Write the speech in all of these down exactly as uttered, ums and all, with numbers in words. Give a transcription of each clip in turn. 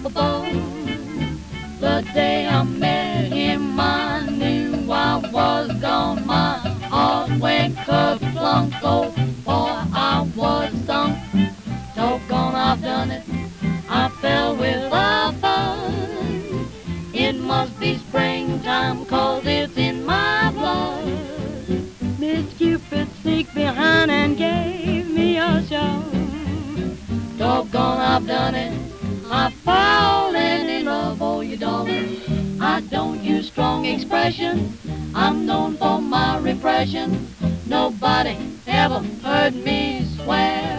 above. The day I met him, I knew I was gone. My heart went kerplunk, oh boy, I was sunk. Doggone, I've done it, I fell with a buzz. It must be springtime, 'cause it's in my blood. Miss Cupid sneaked behind and gave me a shove. Doggone, I've done it, I've fallen in love. Oh, you darling, I don't use strong expression, I'm known for my repression. Nobody ever heard me swear,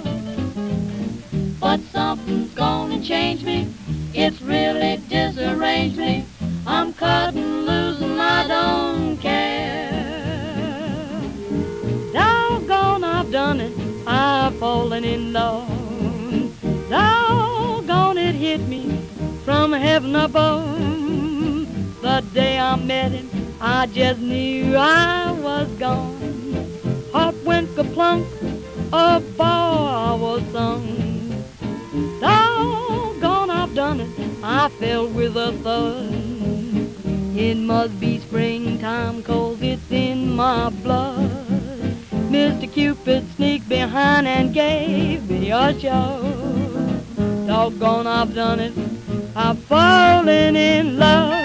but something's gonna change me, it's really disarranged me. I'm cutting loose and I don't care. Doggone, I've done it, I've fallen in love. Doggone, it hit me from heaven above. The day I met him, I just knew I was gone. Heart went kaplunk, oh boy, I was sung. Doggone, I've done it, I fell with a thud. It must be springtime, 'cause it's in my blood. Mister Cupid sneaked behind and gave me a shove. Doggone, I've done it, I've fallen in love.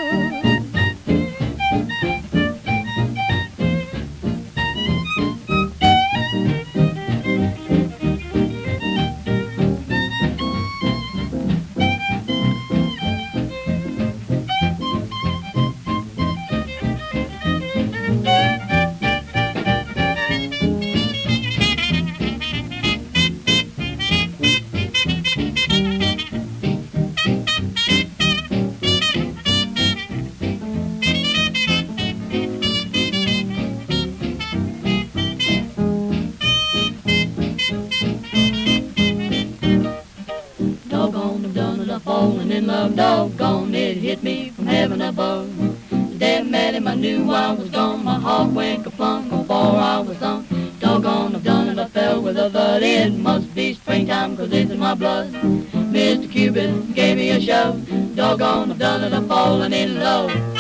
Doggone, I've done it, I've fallen in love. Doggone, it hit me from heaven above. The day I met him, I knew I was gone. My heart went kaplunk, oh boy, I was sunk. Doggone, I've done it, I fell with a thud. It must be springtime, 'cause it's in my blood. Mister Cupid gave me a shove. Doggone, I've done it, I've fallen in love.